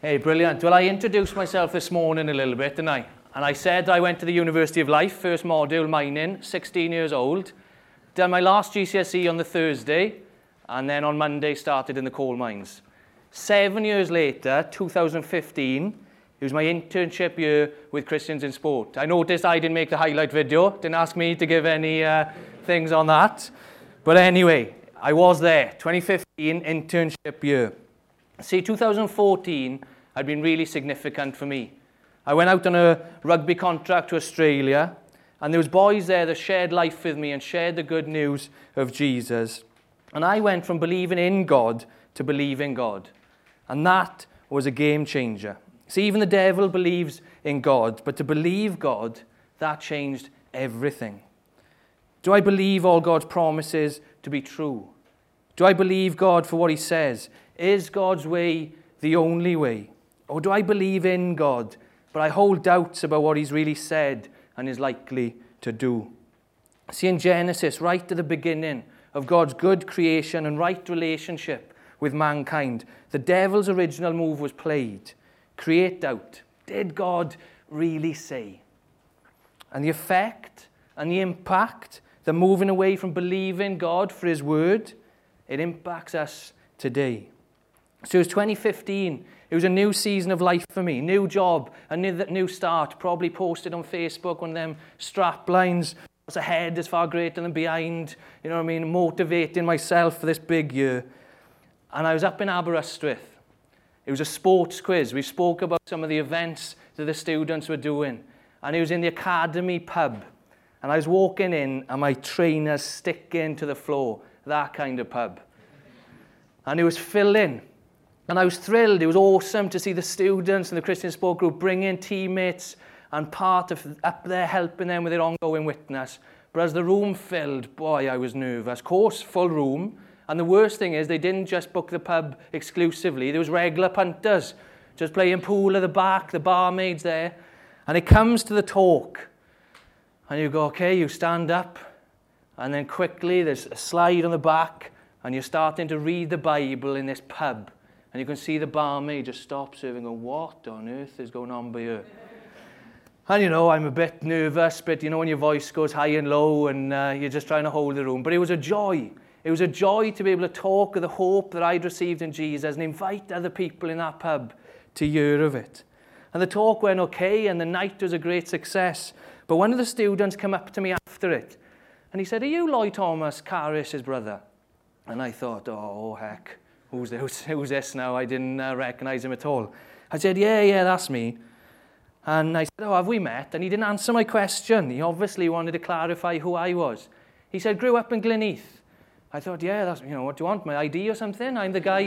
Hey, brilliant. Well, I introduced myself this morning a little bit, didn't I? And I said I went to the University of Life, first module, mining, 16 years old. Done my last GCSE on the Thursday, and then on Monday started in the coal mines. 7 years later, 2015, it was my internship year with Christians in Sport. I noticed I didn't make the highlight video, didn't ask me to give any things on that. But anyway, I was there, 2015 internship year. See, 2014 had been really significant for me. I went out on a rugby contract to Australia, and there was boys there that shared life with me and shared the good news of Jesus. And I went from believing in God to believing God. And that was a game changer. See, even the devil believes in God, but to believe God, that changed everything. Do I believe all God's promises to be true? Do I believe God for what he says? Is God's way the only way? Or do I believe in God, but I hold doubts about what he's really said and is likely to do? See, in Genesis, right at the beginning of God's good creation and right relationship with mankind, the devil's original move was played. Create doubt. Did God really say? And the effect and the impact, the moving away from believing God for his word, it impacts us today. So it was 2015. It was a new season of life for me. New job, a new start. Probably posted on Facebook one of them strap lines. What's ahead is far greater than behind. You know what I mean? Motivating myself for this big year. And I was up in Aberystwyth. It was a sports quiz. We spoke about some of the events that the students were doing. And it was in the academy pub. And I was walking in and my trainers sticking to the floor. That kind of pub. And it was filling. And I was thrilled. It was awesome to see the students and the Christian Sport Group bring in teammates and part of up there helping them with their ongoing witness. But as the room filled, boy, I was nervous. Of course, full room. And the worst thing is they didn't just book the pub exclusively. There was regular punters just playing pool at the back, the barmaids there. And it comes to the talk. And you go, okay, you stand up. And then quickly there's a slide on the back. And you're starting to read the Bible in this pub. And you can see the barmaid just stop serving and go, what on earth is going on by here? And you know, I'm a bit nervous, but you know when your voice goes high and low and you're just trying to hold the room. But it was a joy. It was a joy to be able to talk of the hope that I'd received in Jesus and invite other people in that pub to hear of it. And the talk went okay and the night was a great success. But one of the students came up to me after it and he said, are you Lloyd Thomas, Caris's brother? And I thought, oh heck. Who's this now? I didn't recognize him at all. I said, yeah, that's me. And I said, oh, have we met? And he didn't answer my question. He obviously wanted to clarify who I was. He said, grew up in Glenheath. I thought, yeah, that's, you know, what do you want, my ID or something? I'm the guy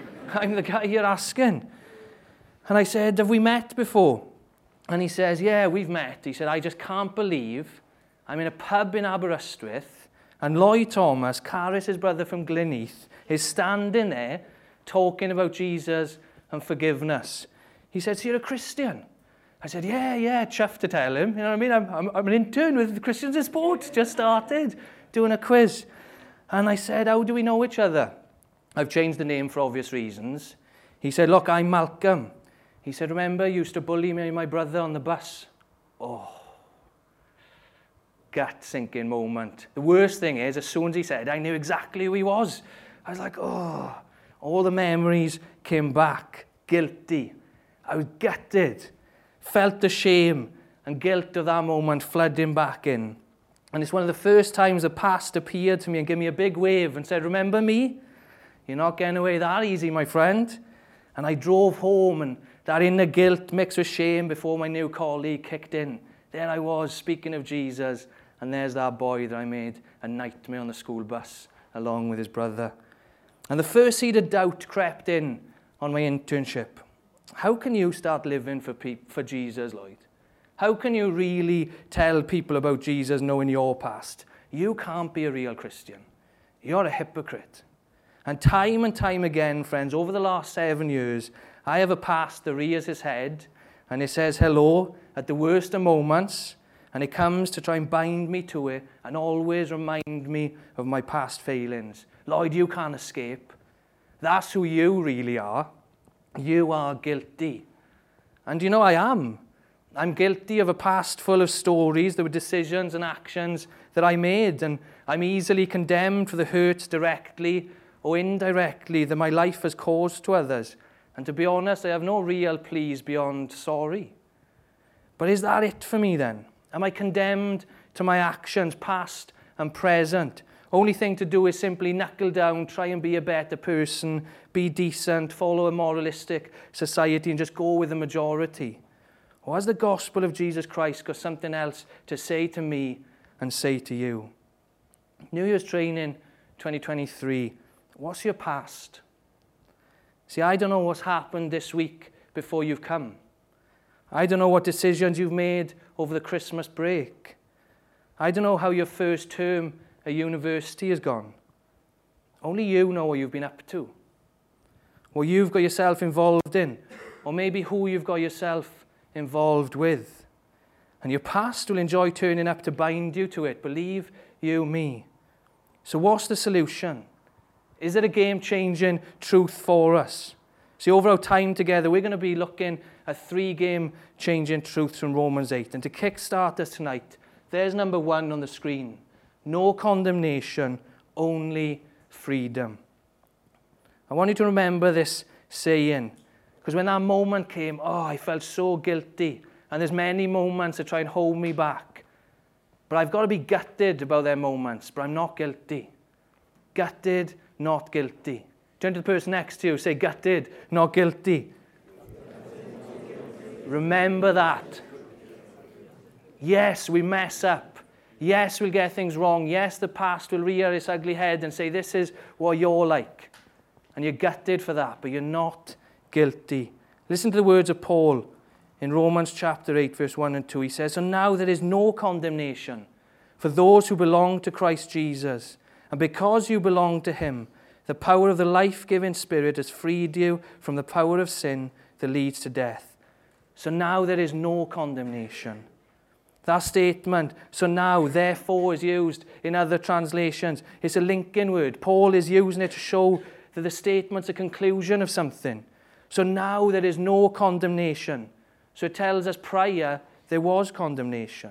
you're asking. And I said, have we met before? And he says, yeah, we've met. He said, I just can't believe I'm in a pub in Aberystwyth and Lloyd Thomas, Caris's brother from Glenheath, is standing there talking about Jesus and forgiveness. He said, so you're a Christian? I said, yeah, chuffed to tell him. You know what I mean? I'm an intern with Christians in Sport, just started doing a quiz. And I said, how do we know each other? I've changed the name for obvious reasons. He said, look, I'm Malcolm. He said, remember, you used to bully me and my brother on the bus? Oh. Gut-sinking moment. The worst thing is, as soon as he said, I knew exactly who he was. I was like, oh, all the memories came back. Guilty. I was gutted. Felt the shame and guilt of that moment flooding back in. And it's one of the first times the past appeared to me and gave me a big wave and said, remember me? You're not getting away that easy, my friend. And I drove home and that inner guilt mixed with shame before my new colleague kicked in. There I was, speaking of Jesus. And there's that boy that I made a nightmare on the school bus along with his brother. And the first seed of doubt crept in on my internship. How can you start living for Jesus, Lloyd? How can you really tell people about Jesus knowing your past? You can't be a real Christian. You're a hypocrite. And time again, friends, over the last 7 years, I have a past that rears his head and it says hello at the worst of moments. And it comes to try and bind me to it and always remind me of my past failings. Lloyd, you can't escape. That's who you really are. You are guilty. And you know, I am. I'm guilty of a past full of stories. There were decisions and actions that I made, and I'm easily condemned for the hurts directly or indirectly that my life has caused to others. And to be honest, I have no real pleas beyond sorry. But is that it for me then? Am I condemned to my actions, past and present? Only thing to do is simply knuckle down, try and be a better person, be decent, follow a moralistic society and just go with the majority? Or has the gospel of Jesus Christ got something else to say to me and say to you? New Year's training 2023, what's your past? See, I don't know what's happened this week before you've come. I don't know what decisions you've made over the Christmas break. I don't know how your first term at university has gone. Only you know what you've been up to, what you've got yourself involved in, or maybe who you've got yourself involved with. And your past will enjoy turning up to bind you to it, believe you me. So what's the solution? Is it a game-changing truth for us? See, over our time together, we're going to be looking at 3 game-changing truths from Romans 8. And to kickstart us tonight, there's number 1 on the screen. No condemnation, only freedom. I want you to remember this saying, because when that moment came, I felt so guilty. And there's many moments that try and hold me back. But I've got to be gutted about their moments, but I'm not guilty. Gutted, not guilty. Turn to the person next to you, say gutted, not guilty. Remember that. Yes, we mess up. Yes, we'll get things wrong. Yes, the past will rear its ugly head and say, this is what you're like. And you're gutted for that, but you're not guilty. Listen to the words of Paul in Romans chapter 8, verse 1 and 2. He says, so now there is no condemnation for those who belong to Christ Jesus. And because you belong to him, the power of the life-giving Spirit has freed you from the power of sin that leads to death. So now there is no condemnation. That statement, so now, therefore, is used in other translations. It's a linking word. Paul is using it to show that the statement's a conclusion of something. So now there is no condemnation. So it tells us prior there was condemnation.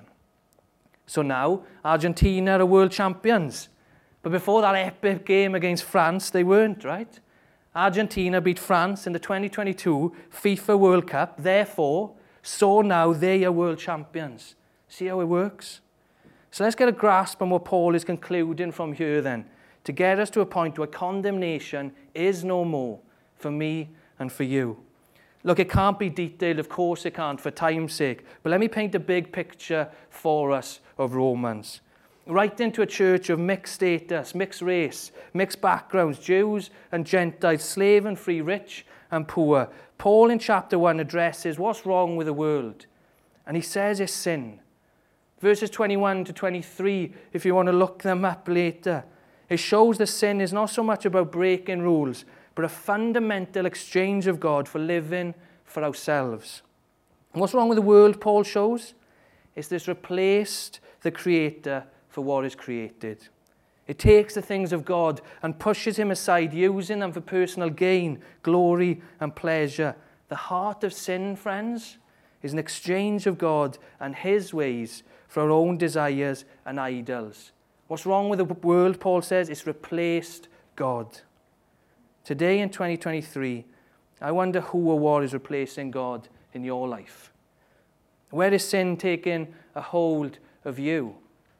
So now Argentina are world champions. But before that epic game against France, they weren't, right? Argentina beat France in the 2022 FIFA World Cup. Therefore, so now they are world champions. See how it works? So let's get a grasp on what Paul is concluding from here then, to get us to a point where condemnation is no more for me and for you. Look, it can't be detailed, of course it can't, for time's sake. But let me paint a big picture for us of Romans. Right into a church of mixed status, mixed race, mixed backgrounds, Jews and Gentiles, slave and free, rich and poor. Paul in chapter 1 addresses what's wrong with the world. And he says it's sin. Verses 21 to 23, if you want to look them up later, it shows that sin is not so much about breaking rules, but a fundamental exchange of God for living for ourselves. And what's wrong with the world, Paul shows? It's this replaced the Creator for what is created. It takes the things of God and pushes him aside, using them for personal gain, glory, and pleasure. The heart of sin, friends, is an exchange of God and his ways for our own desires and idols. What's wrong with the world, Paul says? It's replaced God. Today in 2023, I wonder who or what is replacing God in your life. Where is sin taking a hold of you?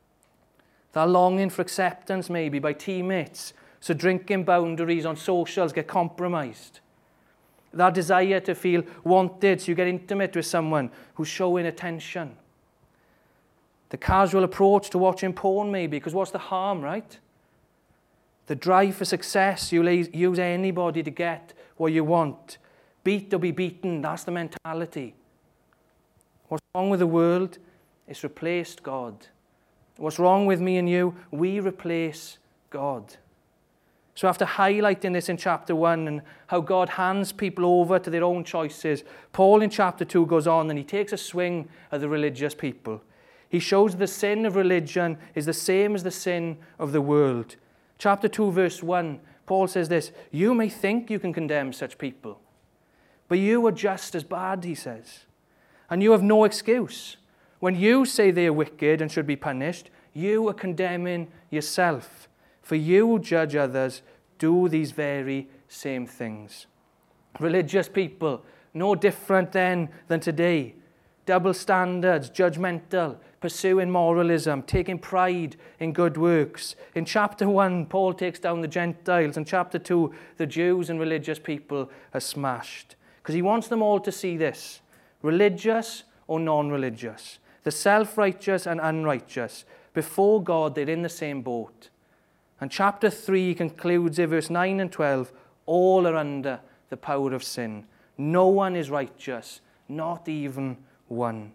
That longing for acceptance maybe by teammates, so drinking boundaries on socials get compromised. That desire to feel wanted, so you get intimate with someone who's showing attention. The casual approach to watching porn maybe, because what's the harm, right? The drive for success, you use anybody to get what you want. Beat or be beaten, that's the mentality. What's wrong with the world? It's replaced God. What's wrong with me and you? We replace God. So after highlighting this in chapter 1 and how God hands people over to their own choices, Paul in chapter 2 goes on and he takes a swing at the religious people. He shows the sin of religion is the same as the sin of the world. Chapter 2, verse 1, Paul says this, you may think you can condemn such people, But you are just as bad, he says. And you have no excuse. When you say they are wicked and should be punished, you are condemning yourself. For you who judge others do these very same things. Religious people, no different then than today. Double standards, judgmental, pursuing moralism, taking pride in good works. In chapter 1, Paul takes down the Gentiles. In chapter 2, the Jews and religious people are smashed. Because he wants them all to see this. Religious or non-religious. The self-righteous and unrighteous. Before God, they're in the same boat. And chapter 3 concludes in verse 9 and 12, all are under the power of sin. No one is righteous, not even one.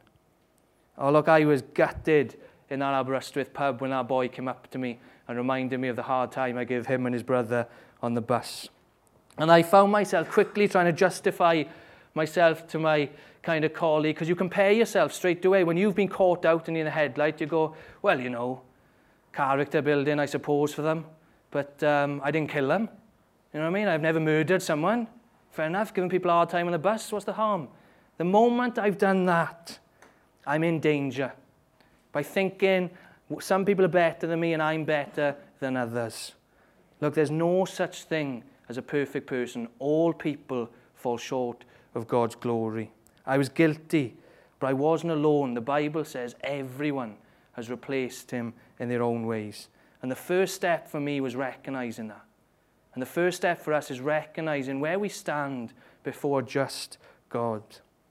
Oh, look, I was gutted in that Aberystwyth pub when our boy came up to me and reminded me of the hard time I gave him and his brother on the bus. And I found myself quickly trying to justify myself to my kind of colleague, because you compare yourself straight away. When you've been caught out and in the headlight, you go, well, you know, character building, I suppose, for them. But I didn't kill them. You know what I mean? I've never murdered someone. Fair enough, giving people a hard time on the bus, what's the harm? The moment I've done that, I'm in danger. By thinking some people are better than me and I'm better than others. Look, there's no such thing as a perfect person. All people fall short of God's glory. I was guilty, but I wasn't alone. The Bible says everyone has replaced him in their own ways. And the first step for me was recognizing that. And the first step for us is recognizing where we stand before a just God.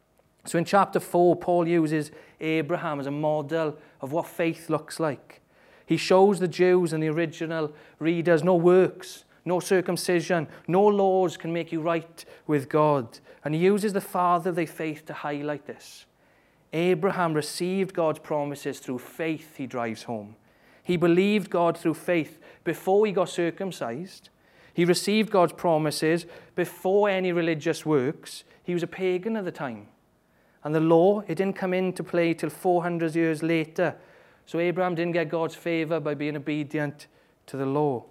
So in chapter 4, Paul uses Abraham as a model of what faith looks like. He shows the Jews and the original readers no works, no circumcision, no laws can make you right with God. And he uses the father of their faith to highlight this. Abraham received God's promises through faith, he drives home. He believed God through faith before he got circumcised. He received God's promises before any religious works. He was a pagan at the time. And the law, it didn't come into play till 400 years later. So Abraham didn't get God's favor by being obedient to the law.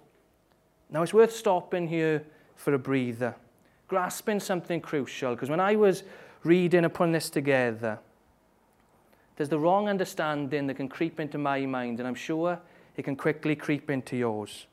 Now it's worth stopping here for a breather, grasping something crucial, because when I was reading and putting this together, there's the wrong understanding that can creep into my mind, and I'm sure it can quickly creep into yours.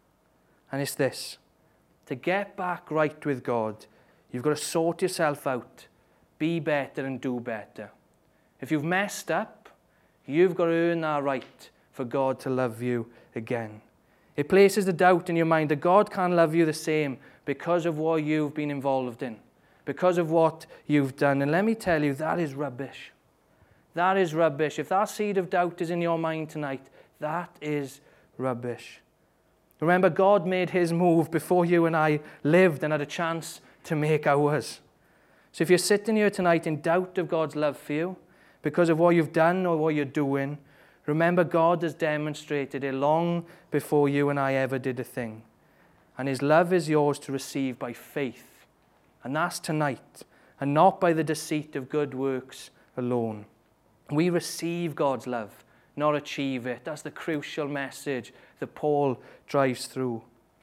And it's this: to get back right with God, you've got to sort yourself out, be better and do better. If you've messed up, you've got to earn that right for God to love you again. It places the doubt in your mind that God can't love you the same because of what you've been involved in, because of what you've done. And let me tell you, that is rubbish. That is rubbish. If that seed of doubt is in your mind tonight, that is rubbish. Remember, God made his move before you and I lived and had a chance to make ours. So if you're sitting here tonight in doubt of God's love for you because of what you've done or what you're doing, remember God has demonstrated it long before you and I ever did a thing. And his love is yours to receive by faith. And that's tonight, and not by the deceit of good works alone. We receive God's love, not achieve it. That's the crucial message that Paul drives through.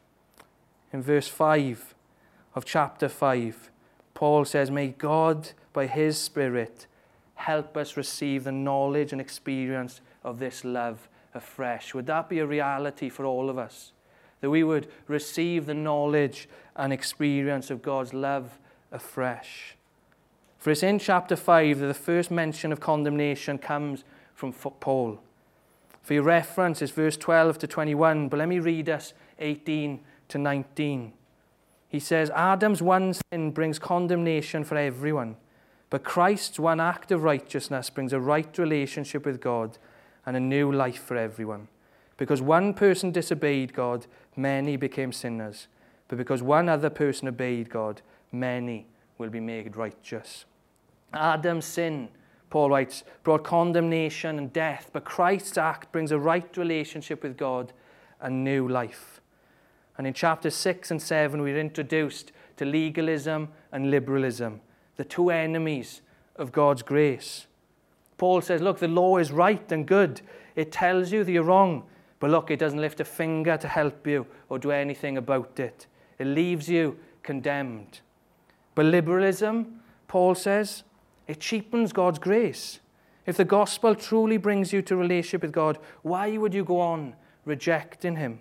In verse 5 of chapter 5, Paul says, may God, by his Spirit, help us receive the knowledge and experience of this love afresh. Would that be a reality for all of us? That we would receive the knowledge and experience of God's love afresh. For it's in chapter 5 that the first mention of condemnation comes from Paul. For your reference, it's verse 12 to 21, but let me read us 18 to 19. He says, Adam's one sin brings condemnation for everyone, but Christ's one act of righteousness brings a right relationship with God and a new life for everyone. Because one person disobeyed God, many became sinners. But because one other person obeyed God, many will be made righteous. Adam's sin, Paul writes, brought condemnation and death, but Christ's act brings a right relationship with God and new life. And in chapters 6 and 7, we're introduced to legalism and liberalism, the two enemies of God's grace. Paul says, look, the law is right and good. It tells you that you're wrong, but look, it doesn't lift a finger to help you or do anything about it. It leaves you condemned. But liberalism, Paul says, it cheapens God's grace. If the gospel truly brings you to relationship with God, why would you go on rejecting him?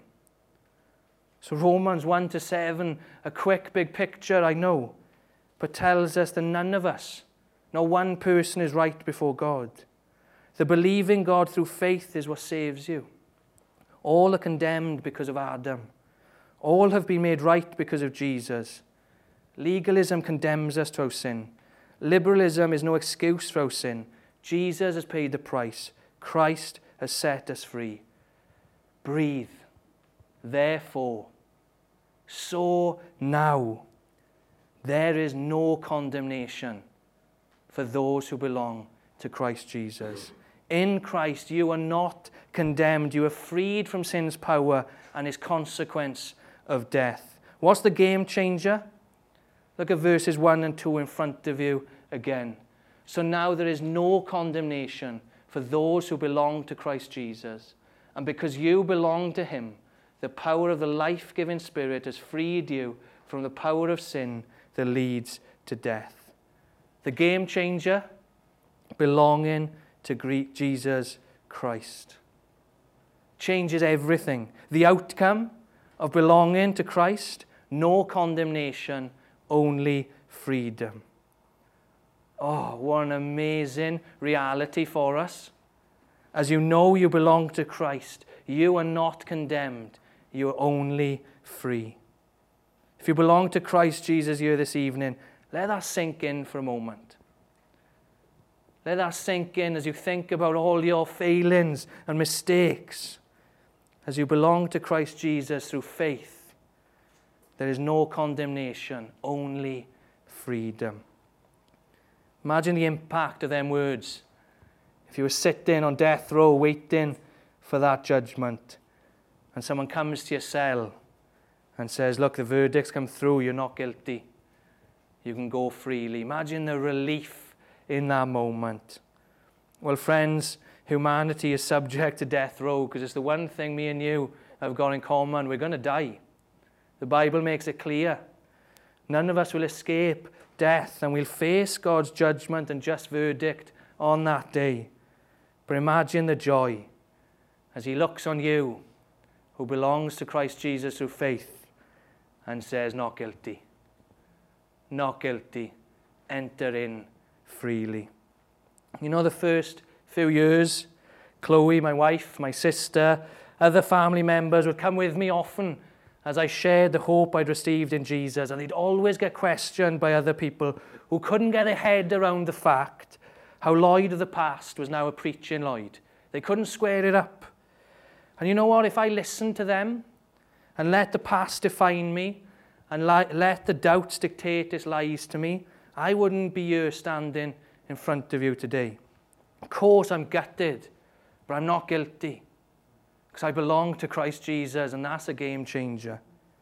So Romans 1-7, a quick big picture, I know, but tells us that none of us, not one person is right before God. The believing God through faith is what saves you. All are condemned because of Adam. All have been made right because of Jesus. Legalism condemns us to our sin. Liberalism is no excuse for our sin. Jesus has paid the price. Christ has set us free. Breathe. Therefore, so now, there is no condemnation for those who belong to Christ Jesus. In Christ, you are not condemned. You are freed from sin's power and its consequence of death. What's the game changer? Look at verses 1 and 2 in front of you again. So now there is no condemnation for those who belong to Christ Jesus. And because you belong to him, the power of the life-giving Spirit has freed you from the power of sin that leads to death. The game changer, belonging to Jesus Christ. Changes everything. The outcome of belonging to Christ, no condemnation, only freedom. Oh, what an amazing reality for us. As you know you belong to Christ, you are not condemned. You are only free. If you belong to Christ Jesus here this evening, let that sink in for a moment. Let that sink in as you think about all your failings and mistakes. As you belong to Christ Jesus through faith, there is no condemnation, only freedom. Imagine the impact of them words. If you were sitting on death row waiting for that judgment, and someone comes to your cell and says, look, the verdict's come through, you're not guilty. You can go freely. Imagine the relief in that moment. Well, friends, humanity is subject to death row because it's the one thing me and you have got in common. We're going to die. The Bible makes it clear. None of us will escape death, and we'll face God's judgment and just verdict on that day. But imagine the joy as he looks on you who belongs to Christ Jesus through faith and says, not guilty. Not guilty. Enter in freely. You know, the first few years, Chloe, my wife, my sister, other family members would come with me often as I shared the hope I'd received in Jesus, and they'd always get questioned by other people who couldn't get their head around the fact how Lloyd of the past was now a preaching Lloyd. They couldn't square it up. And you know what? If I listened to them and let the past define me and let the doubts dictate its lies to me, I wouldn't be here standing in front of you today. Of course, I'm gutted, but I'm not guilty because I belong to Christ Jesus, and that's a game changer.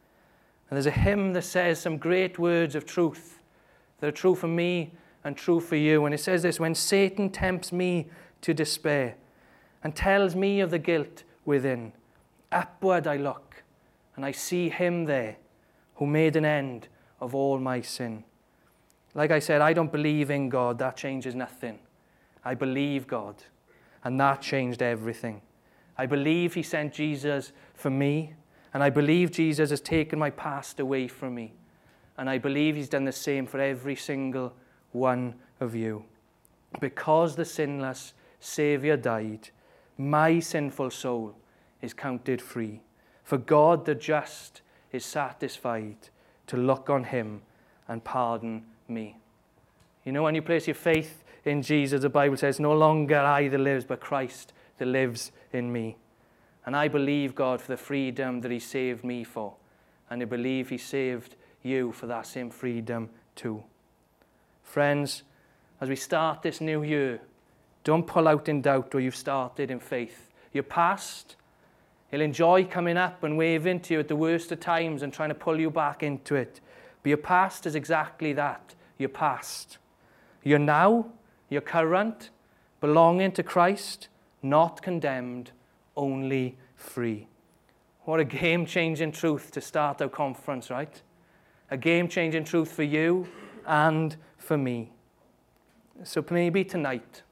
And there's a hymn that says some great words of truth that are true for me and true for you. And it says this: when Satan tempts me to despair and tells me of the guilt within, upward I look, and I see him there who made an end of all my sin. Like I said, I don't believe in God. That changes nothing. I believe God, and that changed everything. I believe he sent Jesus for me, and I believe Jesus has taken my past away from me, and I believe he's done the same for every single one of you. Because the sinless Saviour died, my sinful soul is counted free. For God the just is satisfied to look on him and pardon me. You know, when you place your faith in Jesus, the Bible says, no longer I that lives, but Christ that lives in me. And I believe God for the freedom that he saved me for. And I believe he saved you for that same freedom too. Friends, as we start this new year, don't pull out in doubt where you've started in faith. Your past, he'll enjoy coming up and waving to you at the worst of times and trying to pull you back into it. But your past is exactly that, your past. Your now, your current, belonging to Christ, not condemned, only free. What a game-changing truth to start our conference, right? A game-changing truth for you and for me. So maybe tonight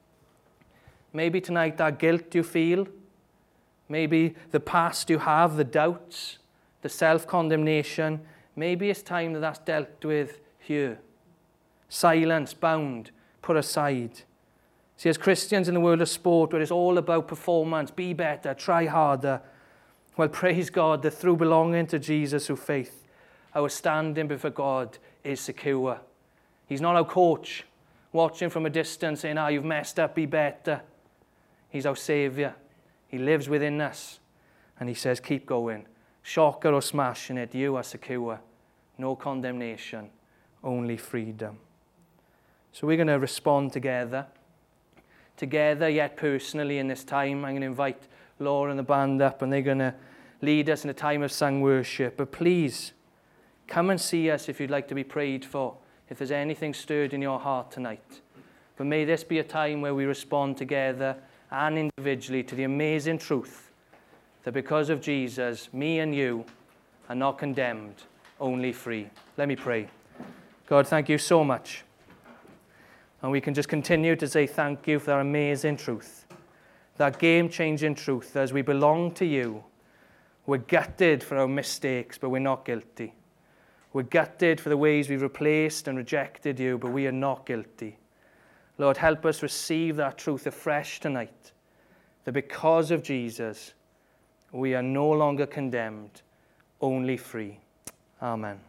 that guilt you feel, maybe the past you have, the doubts, the self-condemnation, maybe it's time that that's dealt with here. Silenced, bound, put aside. See, as Christians in the world of sport, where it's all about performance, be better, try harder, well, praise God that through belonging to Jesus through faith, our standing before God is secure. He's not our coach, watching from a distance saying, you've messed up, be better. He's our Saviour. He lives within us. And he says, keep going. Shocker or smashing it, you are secure. No condemnation, only freedom. So we're going to respond together yet personally in this time. I'm going to invite Laura and the band up, and they're going to lead us in a time of sung worship. But please, come and see us if you'd like to be prayed for, if there's anything stirred in your heart tonight. But may this be a time where we respond together and individually to the amazing truth that because of Jesus, me and you are not condemned, only free. Let me pray. God, thank you so much. And we can just continue to say thank you for that amazing truth, that game-changing truth. As we belong to you, we're gutted for our mistakes, but we're not guilty. We're gutted for the ways we've replaced and rejected you, but we are not guilty. Lord, help us receive that truth afresh tonight, that because of Jesus, we are no longer condemned, only free. Amen.